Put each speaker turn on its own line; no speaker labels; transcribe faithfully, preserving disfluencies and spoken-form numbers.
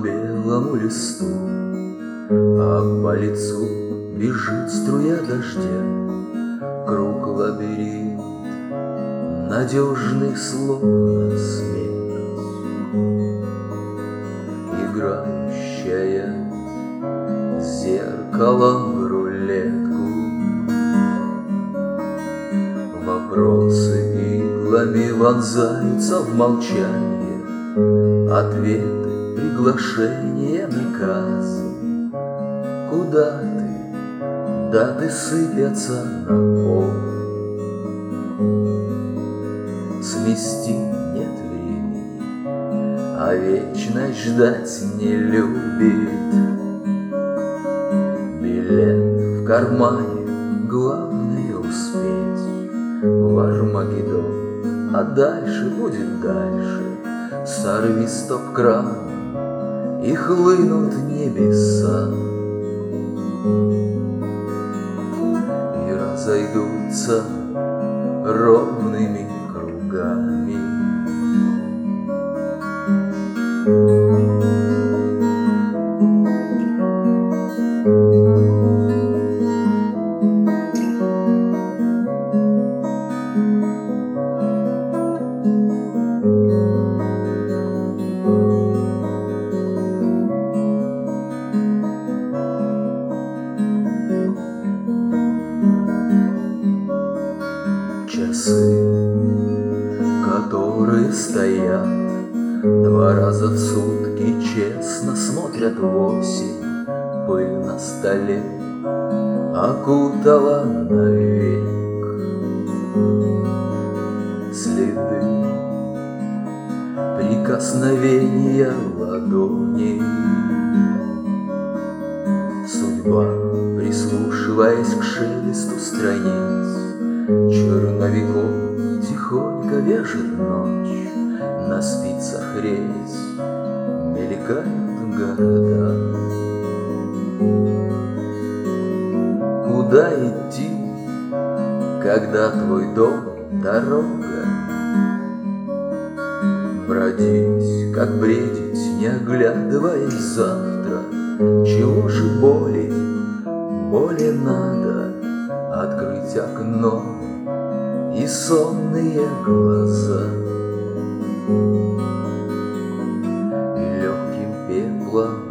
белому листу, а по лицу бежит струя дождя. Круг лабиринт надежных слов на смерть, играющая зеркалом в рулетку. Вопросы иглами вонзаются в молчание, ответы, приглашения, наказы. Куда ты? Даты сыпятся на пол. Смести нет времени, а вечность ждать не любит. Билет в кармане, главное успеть в Армагеддон, а дальше будет дальше. Сорви стоп-кран, и хлынут небеса, и разойдутся ровными кругами. Часы, которые стоят два раза в сутки, честно смотрят в осень. Пыль на столе окутала навек следы прикосновения ладони. Судьба, прислушиваясь к шелесту страниц черновиков, тихонько вяжет ночь. На спицах рельс мелькают города. Куда идти, когда твой дом — дорога? Бродить, как бредить, не оглядываясь завтра. Чего же боли, боли надо? Открыть окно и сонные глаза, и легким пеплом